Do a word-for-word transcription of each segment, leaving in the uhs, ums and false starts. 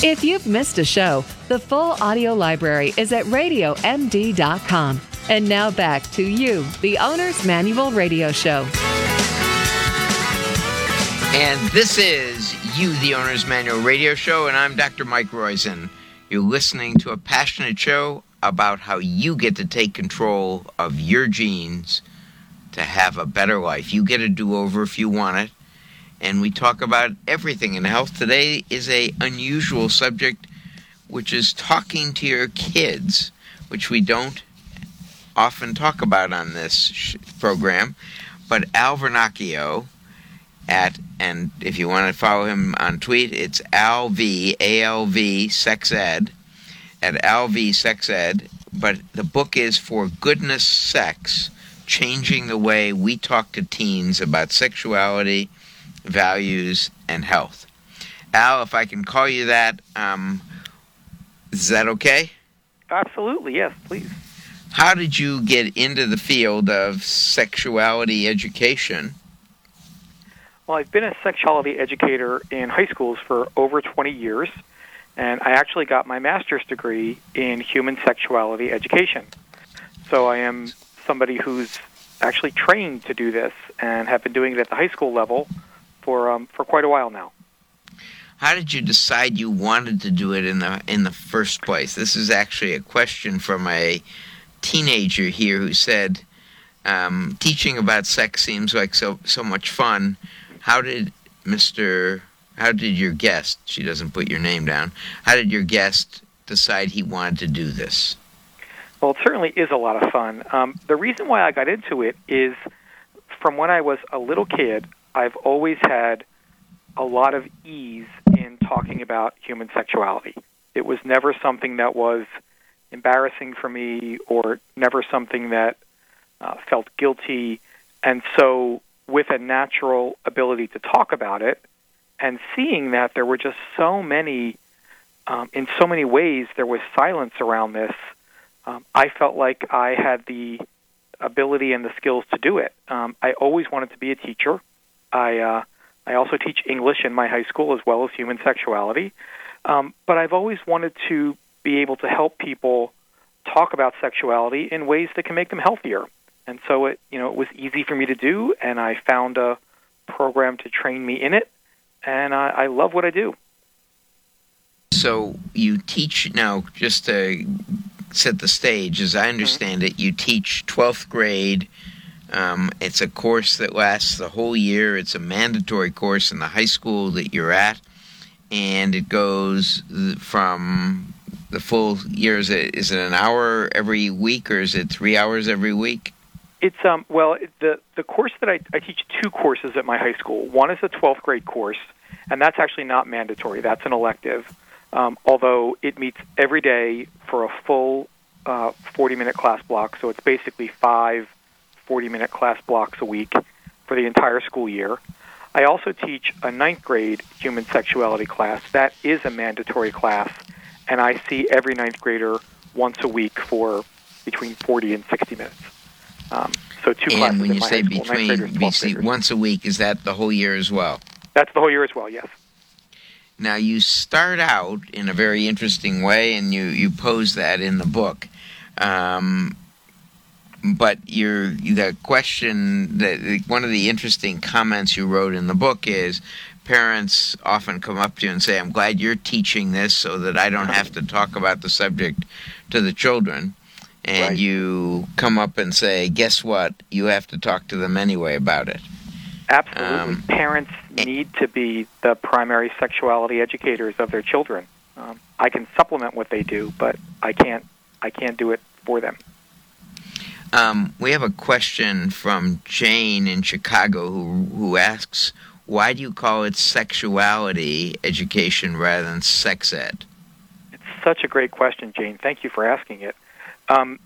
If you've missed a show, the full audio library is at radio m d dot com. And now back to you, the Owner's Manual Radio Show. And this is You, the Owner's Manual Radio Show, and I'm Doctor Mike Roizen. You're listening to a passionate show about how you get to take control of your genes to have a better life. You get a do-over if you want it. And we talk about everything in health. Today is a unusual subject, which is talking to your kids, which we don't often talk about on this sh- program. But Al Vernacchio at, and if you want to follow him on tweet, it's Al V, A L V, Sex Ed, at Al V, Sex Ed. But the book is For Goodness Sex, Changing the Way We Talk to Teens About Sexuality, Values, and Health. Al, if I can call you that, um, is that okay? Absolutely, yes, please. How did you get into the field of sexuality education? Well, I've been a sexuality educator in high schools for over twenty years, and I actually got my master's degree in human sexuality education. So I am somebody who's actually trained to do this and have been doing it at the high school level for um, for quite a while now. How did you decide you wanted to do it in the in the first place? This is actually a question from a teenager here who said, um, teaching about sex seems like so so much fun. How did Mister How did your guest, she doesn't put your name down, how did your guest decide he wanted to do this? Well, it certainly is a lot of fun. Um, the reason why I got into it is from when I was a little kid, I've always had a lot of ease in talking about human sexuality. It was never something that was embarrassing for me or never something that uh, felt guilty. And so with a natural ability to talk about it and seeing that there were just so many, um, in so many ways, there was silence around this, um, I felt like I had the ability and the skills to do it. Um, I always wanted to be a teacher. I uh, I also teach English in my high school as well as human sexuality. Um, but I've always wanted to be able to help people talk about sexuality in ways that can make them healthier. And so it, you know, it was easy for me to do, and I found a program to train me in it, and I, I love what I do. So you teach now, just to set the stage, as I understand mm-hmm. it, you teach twelfth grade. Um, it's a course that lasts the whole year. It's a mandatory course in the high school that you're at, and it goes from the full year. Is it, is it an hour every week, or is it three hours every week? It's um well the the course that I, I teach two courses at my high school. One is a twelfth grade course, and that's actually not mandatory. That's an elective, um, although it meets every day for a full uh, forty-minute class block. So it's basically five forty-minute class blocks a week for the entire school year. I also teach a ninth grade human sexuality class. That is a mandatory class, and I see every ninth grader once a week for between forty and sixty minutes. Um, so two and classes when in you my say high school, between, ninth graders, twelfth graders. once a week, is that the whole year as well? That's the whole year as well, yes. Now, you start out in a very interesting way, and you, you pose that in the book. Um, but you're, the question, that one of the interesting comments you wrote in the book is, parents often come up to you and say, I'm glad you're teaching this so that I don't have to talk about the subject to the children. And right. You come up and say, guess what? You have to talk to them anyway about it. Absolutely. Um, Parents need to be the primary sexuality educators of their children. Um, I can supplement what they do, but I can't I can't do it for them. Um, we have a question from Jane in Chicago who who asks, why do you call it sexuality education rather than sex ed? It's such a great question, Jane. Thank you for asking it. Um,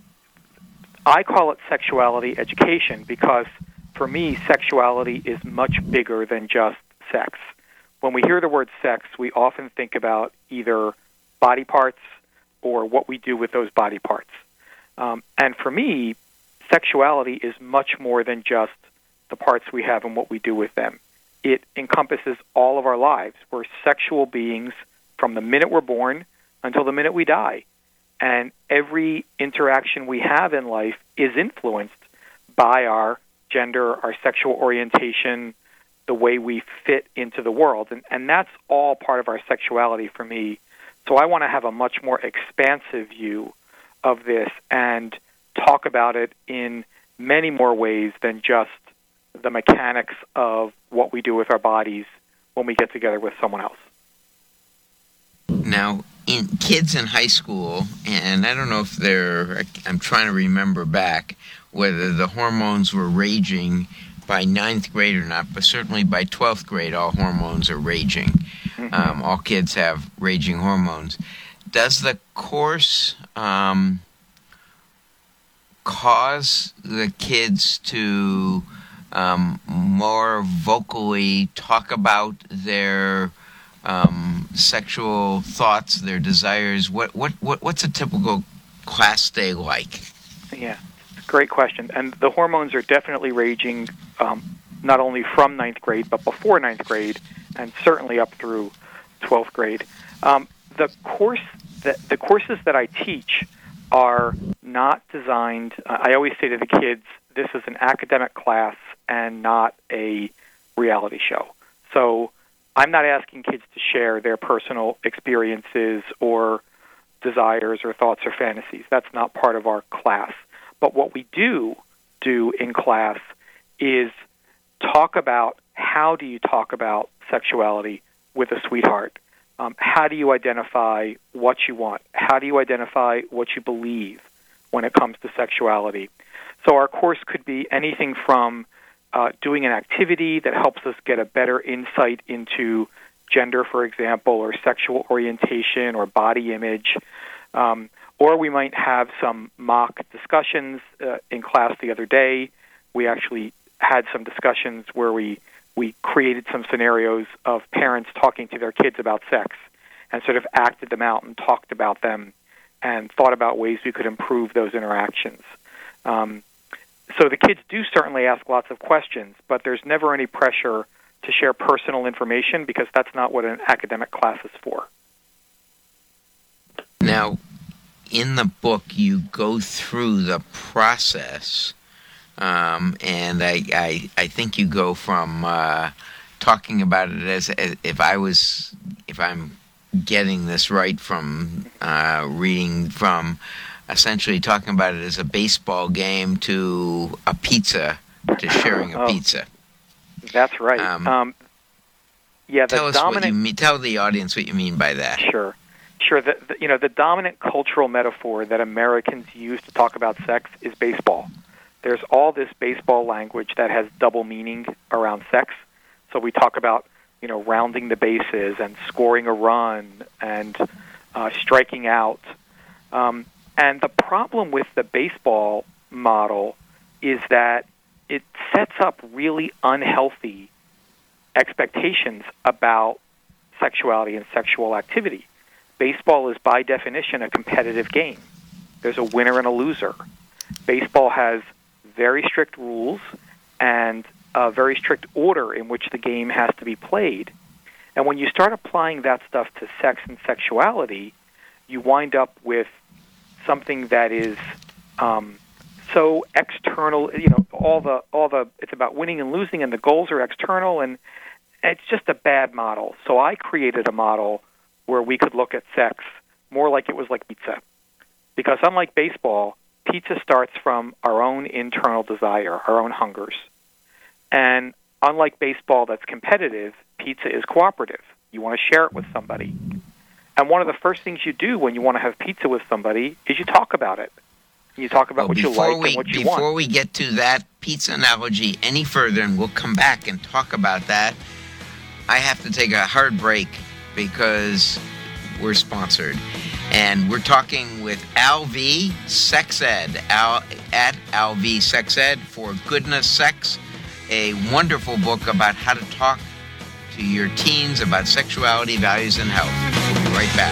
I call it sexuality education because, for me, sexuality is much bigger than just sex. When we hear the word sex, we often think about either body parts or what we do with those body parts. Um, and for me, sexuality is much more than just the parts we have and what we do with them. It encompasses all of our lives. We're sexual beings from the minute we're born until the minute we die. And every interaction we have in life is influenced by our gender, our sexual orientation, the way we fit into the world. And, and that's all part of our sexuality for me. So I want to have a much more expansive view of this and talk about it in many more ways than just the mechanics of what we do with our bodies when we get together with someone else. Now, in kids in high school, and I don't know if they're, I'm trying to remember back, whether the hormones were raging by ninth grade or not, but certainly by twelfth grade, all hormones are raging. Mm-hmm. Um, all kids have raging hormones. Does the course um, cause the kids to um, more vocally talk about their um, sexual thoughts, their desires? What what what what's a typical class day like? Yeah, great question. And the hormones are definitely raging, um, not only from ninth grade, but before ninth grade, and certainly up through twelfth grade. Um, the course, that, the courses that I teach are not designed. Uh, I always say to the kids, this is an academic class and not a reality show. So I'm not asking kids to share their personal experiences or desires or thoughts or fantasies. That's not part of our class. But what we do do in class is talk about how do you talk about sexuality with a sweetheart. Um, how do you identify what you want? How do you identify what you believe when it comes to sexuality? So our course could be anything from uh, doing an activity that helps us get a better insight into gender, for example, or sexual orientation or body image. Um, or we might have some mock discussions. Uh, in class the other day, we actually had some discussions where we we created some scenarios of parents talking to their kids about sex and sort of acted them out and talked about them and thought about ways we could improve those interactions. Um, so the kids do certainly ask lots of questions, but there's never any pressure to share personal information because that's not what an academic class is for. Now, in the book, you go through the process. Um, and I, I I think you go from uh, talking about it as, as if I was if I'm getting this right from uh, reading from essentially talking about it as a baseball game to a pizza to sharing a oh, pizza. That's right. Um, um, yeah. The tell us dominant, what you mean. Tell the audience what you mean by that. Sure, sure. The, the, you know, the dominant cultural metaphor that Americans use to talk about sex is baseball. There's all this baseball language that has double meaning around sex. So we talk about, you know, rounding the bases and scoring a run and uh, striking out. Um, and the problem with the baseball model is that it sets up really unhealthy expectations about sexuality and sexual activity. Baseball is by definition a competitive game. There's a winner and a loser. Baseball has very strict rules and a very strict order in which the game has to be played. And when you start applying that stuff to sex and sexuality, you wind up with something that is um, so external. You know, all the all the it's about winning and losing, and the goals are external, and it's just a bad model. So I created a model where we could look at sex more like it was like pizza, because unlike baseball, pizza starts from our own internal desire, our own hungers. And unlike baseball that's competitive, pizza is cooperative. You want to share it with somebody. And one of the first things you do when you want to have pizza with somebody is you talk about it. You talk about well, what you like we, and what you before want. Before we get to that pizza analogy any further, and we'll come back and talk about that, I have to take a hard break because we're sponsored. And we're talking with Al V. Sex Ed, Al, at Al V. Sex Ed for Goodness Sex, a wonderful book about how to talk to your teens about sexuality, values, and health. We'll be right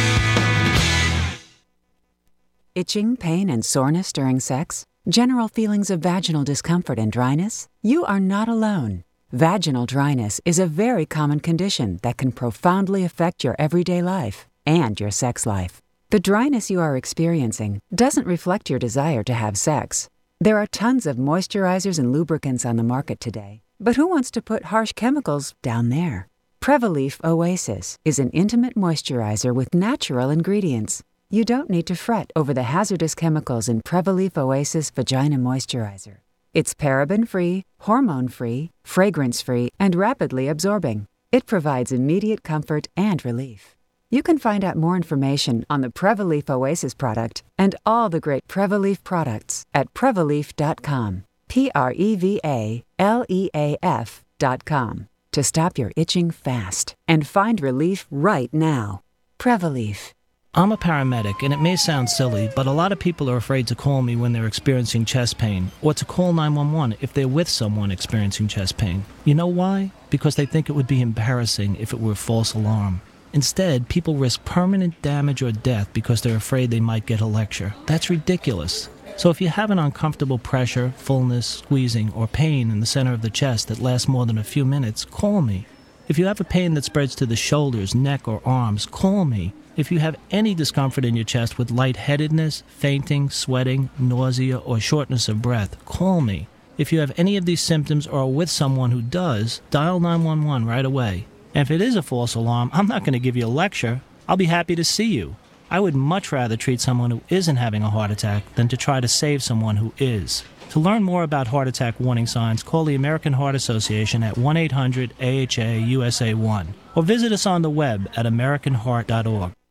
back. Itching, pain, and soreness during sex? General feelings of vaginal discomfort and dryness? You are not alone. Vaginal dryness is a very common condition that can profoundly affect your everyday life and your sex life. The dryness you are experiencing doesn't reflect your desire to have sex. There are tons of moisturizers and lubricants on the market today, but who wants to put harsh chemicals down there? Prevaleaf Oasis is an intimate moisturizer with natural ingredients. You don't need to fret over the hazardous chemicals in Prevaleaf Oasis Vagina Moisturizer. It's paraben-free, hormone-free, fragrance-free, and rapidly absorbing. It provides immediate comfort and relief. You can find out more information on the Prevaleaf Oasis product and all the great Prevaleaf products at Prevaleaf dot com. P R E V A L E A F dot com to stop your itching fast and find relief right now. Prevaleaf. I'm a paramedic, and it may sound silly, but a lot of people are afraid to call me when they're experiencing chest pain, or to call nine one one if they're with someone experiencing chest pain. You know why? Because they think it would be embarrassing if it were a false alarm. Instead, people risk permanent damage or death because they're afraid they might get a lecture. That's ridiculous. So if you have an uncomfortable pressure, fullness, squeezing, or pain in the center of the chest that lasts more than a few minutes, call me. If you have a pain that spreads to the shoulders, neck, or arms, call me. If you have any discomfort in your chest with lightheadedness, fainting, sweating, nausea, or shortness of breath, call me. If you have any of these symptoms or are with someone who does, dial nine one one right away. And if it is a false alarm, I'm not going to give you a lecture. I'll be happy to see you. I would much rather treat someone who isn't having a heart attack than to try to save someone who is. To learn more about heart attack warning signs, call the American Heart Association at one eight hundred A H A U S A one or visit us on the web at american heart dot org.